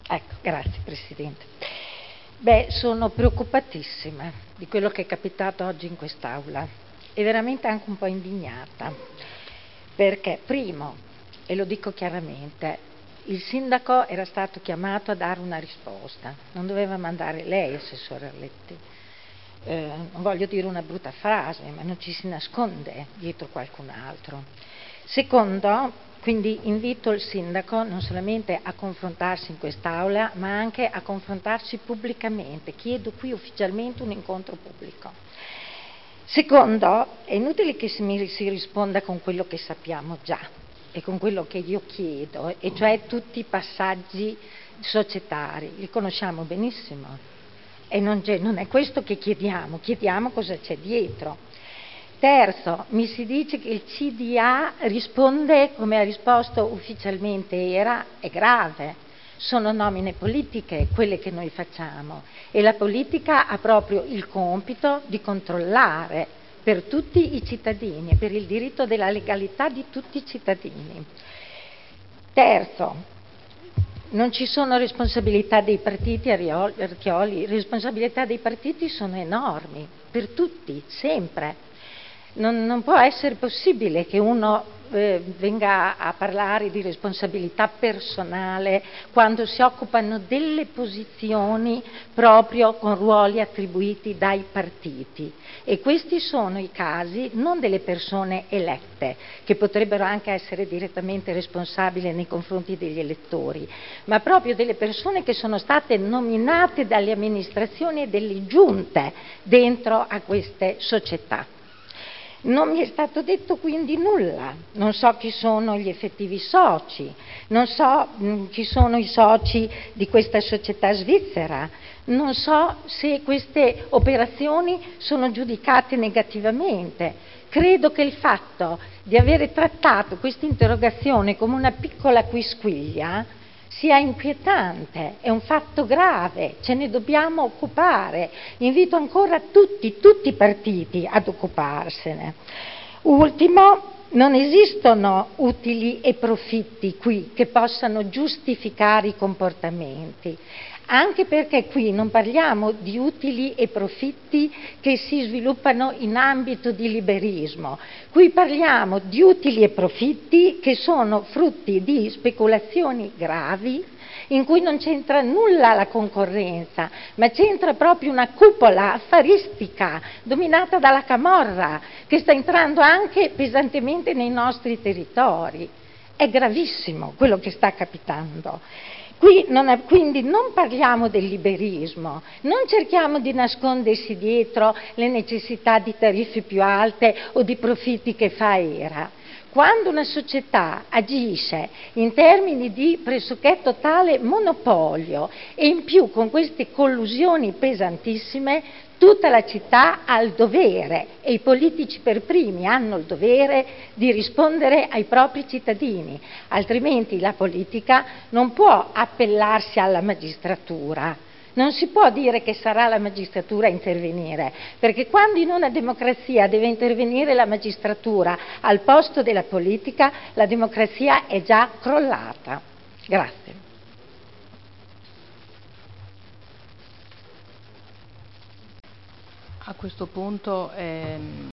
Ecco, grazie Presidente. Beh, sono preoccupatissima di quello che è capitato oggi in quest'Aula e veramente anche un po' indignata, perché primo, e lo dico chiaramente, il sindaco era stato chiamato a dare una risposta, non doveva mandare lei, Assessore Arletti. Non voglio dire una brutta frase, ma non ci si nasconde dietro qualcun altro. Secondo, quindi invito il sindaco non solamente a confrontarsi in quest'Aula, ma anche a confrontarsi pubblicamente. Chiedo qui ufficialmente un incontro pubblico. Secondo, è inutile che si risponda con quello che sappiamo già e con quello che io chiedo, e cioè tutti i passaggi societari, li conosciamo benissimo. E non è questo che chiediamo cosa c'è dietro. Terzo, mi si dice che il CDA risponde come ha risposto ufficialmente è grave. Sono nomine politiche quelle che noi facciamo e la politica ha proprio il compito di controllare per tutti i cittadini, per il diritto della legalità di tutti i cittadini. Terzo, non ci sono responsabilità dei partiti, Archioli, le responsabilità dei partiti sono enormi, per tutti, sempre. Non può essere possibile che uno venga a parlare di responsabilità personale quando si occupano delle posizioni proprio con ruoli attribuiti dai partiti. E questi sono i casi non delle persone elette, che potrebbero anche essere direttamente responsabili nei confronti degli elettori, ma proprio delle persone che sono state nominate dalle amministrazioni e delle giunte dentro a queste società. Non mi è stato detto quindi nulla, non so chi sono gli effettivi soci, non so chi sono i soci di questa società svizzera, non so se queste operazioni sono giudicate negativamente. Credo che il fatto di avere trattato questa interrogazione come una piccola quisquiglia sia inquietante, è un fatto grave, ce ne dobbiamo occupare. Invito ancora tutti i partiti ad occuparsene. Ultimo, non esistono utili e profitti qui che possano giustificare i comportamenti, anche perché qui non parliamo di utili e profitti che si sviluppano in ambito di liberismo, qui parliamo di utili e profitti che sono frutti di speculazioni gravi in cui non c'entra nulla la concorrenza, ma c'entra proprio una cupola affaristica dominata dalla camorra che sta entrando anche pesantemente nei nostri territori. È gravissimo quello che sta capitando. Quindi non parliamo del liberismo, non cerchiamo di nascondersi dietro le necessità di tariffe più alte o di profitti che fa ERA. Quando una società agisce in termini di pressoché totale monopolio e in più con queste collusioni pesantissime, tutta la città ha il dovere, e i politici per primi hanno il dovere di rispondere ai propri cittadini, altrimenti la politica non può appellarsi alla magistratura. Non si può dire che sarà la magistratura a intervenire, perché quando in una democrazia deve intervenire la magistratura al posto della politica, la democrazia è già crollata. Grazie. A questo punto